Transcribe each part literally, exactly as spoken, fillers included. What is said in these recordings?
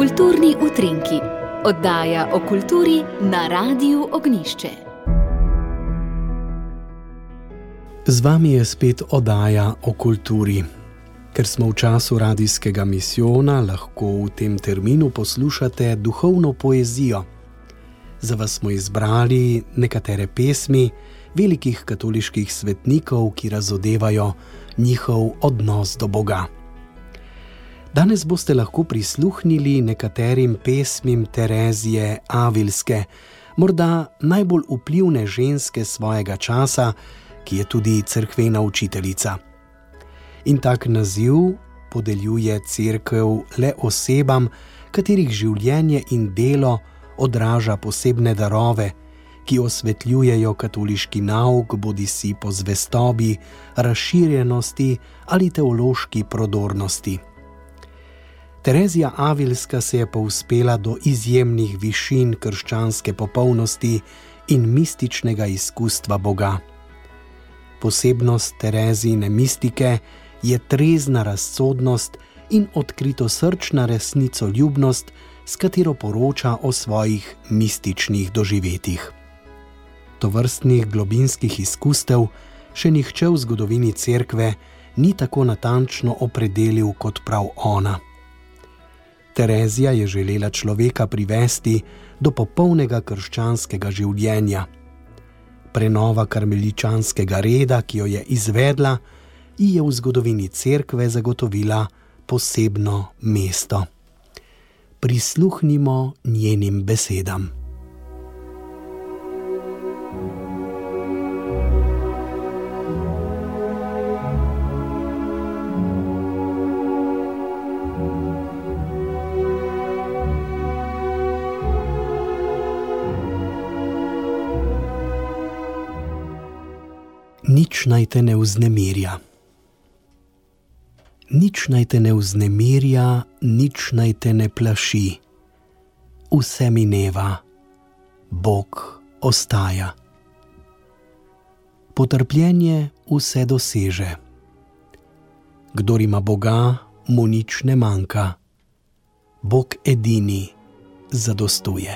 Kulturni utrinki, oddaja o kulturi na Radiu Ognjišče. Z vami je spet oddaja o kulturi. Ker smo v času radijskega misijona, lahko v tem terminu poslušate duhovno poezijo. Za vas smo izbrali nekatere pesmi velikih katoliških svetnikov, ki razodevajo njihov odnos do Boga. Danes boste lahko prisluhnili nekaterim pesmim Terezije Avilske, morda najbolj vplivne ženske svojega časa, ki je tudi cerkvena učiteljica. In tak naziv podeljuje cerkev le osebam, katerih življenje in delo odraža posebne darove, ki osvetljujejo katoliški nauk bodisi po zvestobi, razširjenosti ali teološki prodornosti. Terezija Avilska se je povzpela do izjemnih višin krščanske popolnosti in mističnega izkustva Boga. Posebnost Terezijine mistike je trezna razsodnost in odkritosrčna resnicoljubnost, s katero poroča o svojih mističnih doživetjih. Tovrstnih globinskih izkustev še nihče v zgodovini cerkve ni tako natančno opredelil kot prav ona. Terezija je želela človeka privesti do popolnega krščanskega življenja. Prenova karmeličanskega reda, ki jo je izvedla, ji je v zgodovini cerkve zagotovila posebno mesto. Prisluhnimo njenim besedam. Nič naj te ne vznemirja. Nič naj te ne vznemirja, nič naj te ne plaši. Vse mineva, Bog ostaja. Potrpljenje vse doseže. Kdor ima Boga, mu nič ne manjka. Bog edini zadostuje.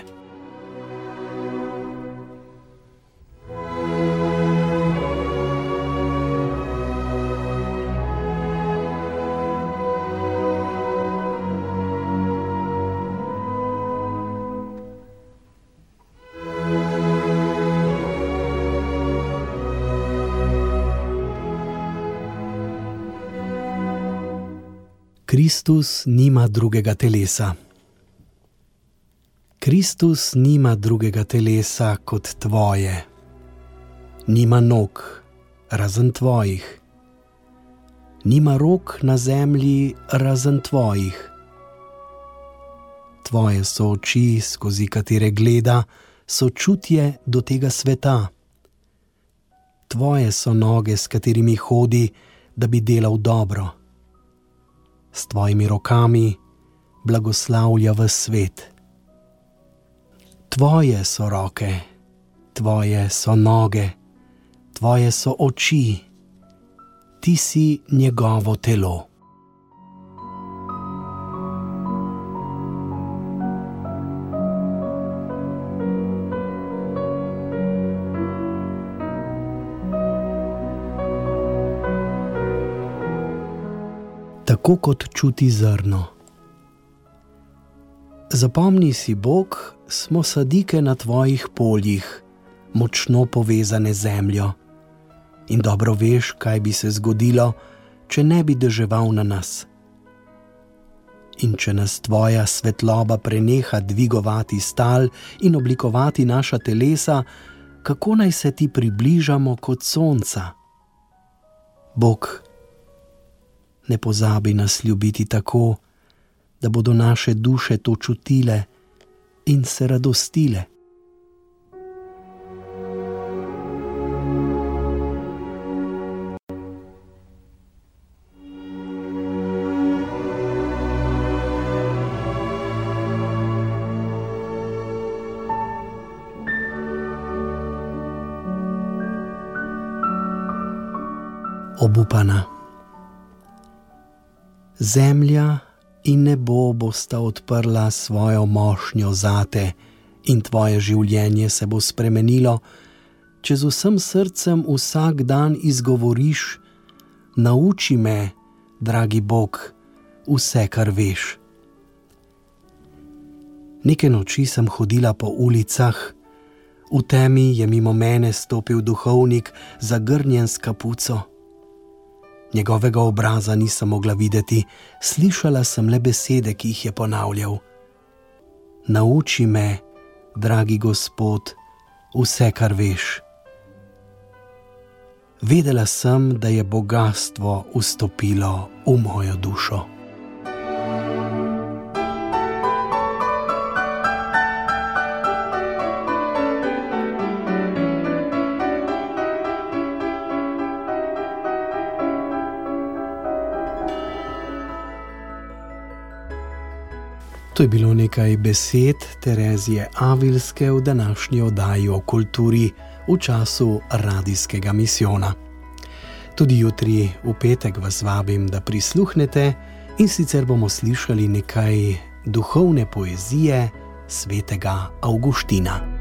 Kristus nima drugega telesa. Kristus nima drugega telesa kot tvoje. Nima nog, razen tvojih. Nima rok na zemlji, razen tvojih. Tvoje so oči, skozi katere gleda, so čutje do tega sveta. Tvoje so noge, s katerimi hodi, da bi delal dobro. S tvojimi rokami blagoslavlja ves svet. Tvoje so roke, tvoje so noge, tvoje so oči, ti si njegovo telo. Tako kot čuti zrno. Zapomni si, Bog, smo sadike na tvojih poljih, močno povezane z zemljo. In dobro veš, kaj bi se zgodilo, če ne bi deževal na nas. In če nas tvoja svetloba preneha dvigovati stal in oblikovati naša telesa, kako naj se ti približamo kot sonca? Bog, ne pozabi nas ljubiti tako, da bodo naše duše to čutile in se radostile. Obupana. Zemlja in nebo bosta odprla svojo mošnjo zate in tvoje življenje se bo spremenilo, če z vsem srcem vsak dan izgovoriš: nauči me, dragi Bog, vse, kar veš. Neke noči sem hodila po ulicah, v temi je mimo mene stopil duhovnik, zagrnjen s kapuco. Njegovega obraza nisem mogla videti, slišala sem le besede, ki jih je ponavljal. Nauči me, dragi Gospod, vse, kar veš. Vedela sem, da je bogastvo vstopilo v mojo dušo. To je bilo nekaj besed Terezije Avilske v današnji oddaji o kulturi v času radijskega misijona. Tudi jutri v petek vas vabim, da prisluhnete, in sicer bomo slišali nekaj duhovne poezije svetega Avguština.